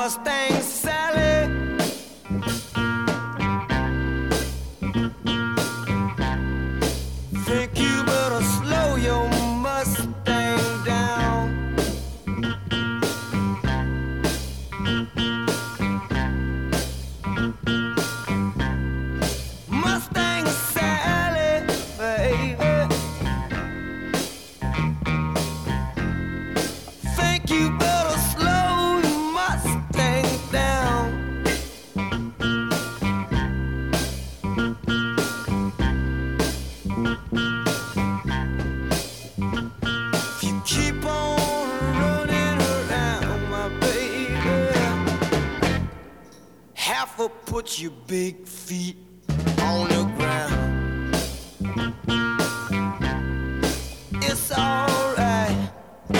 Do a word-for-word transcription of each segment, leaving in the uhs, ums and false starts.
Mustang Sally. Think you better slow your Mustang down. Mustang Sally, baby. Think you better slow your Mustang down. If you keep on running around, my baby, half will put your big feet on the ground. It's alright.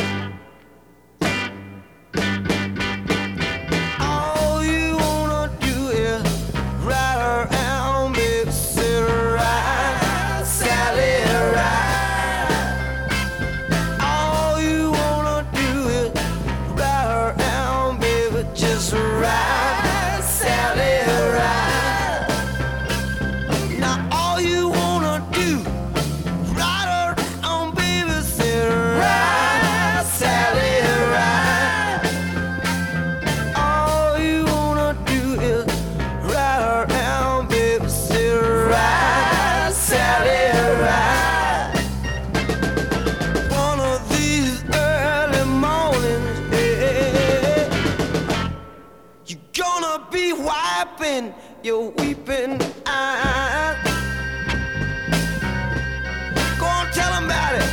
All you wanna do is ride around, baby, sit ride, Sally, ride. All you wanna do is ride around, baby, just ride, Sally, ride. Now all you wanna do, ride around, baby, sit ride, Sally, ride. All you wanna do is ride around, baby, sit ride, Sally, ride. One of these early mornings, yeah, you're gonna be wiping your weeping eyes. Go on, tell 'em about it.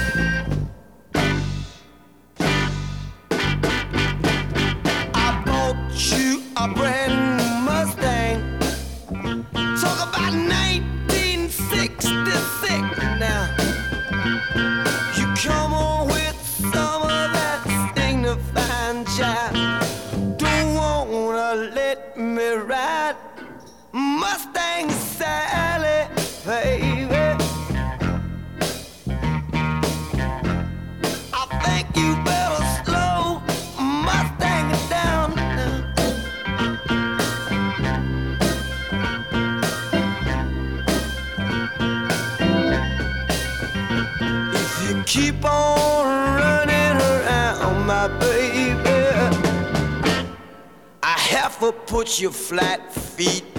I bought you a brand new Mustang. Talk about nineteen sixty-six now. You come on with some of that signifying jive. Don't wanna let me ride Mustang Sally, baby. I think you better slow Mustang down now. If you keep on running around, my baby, I have to put your flat feet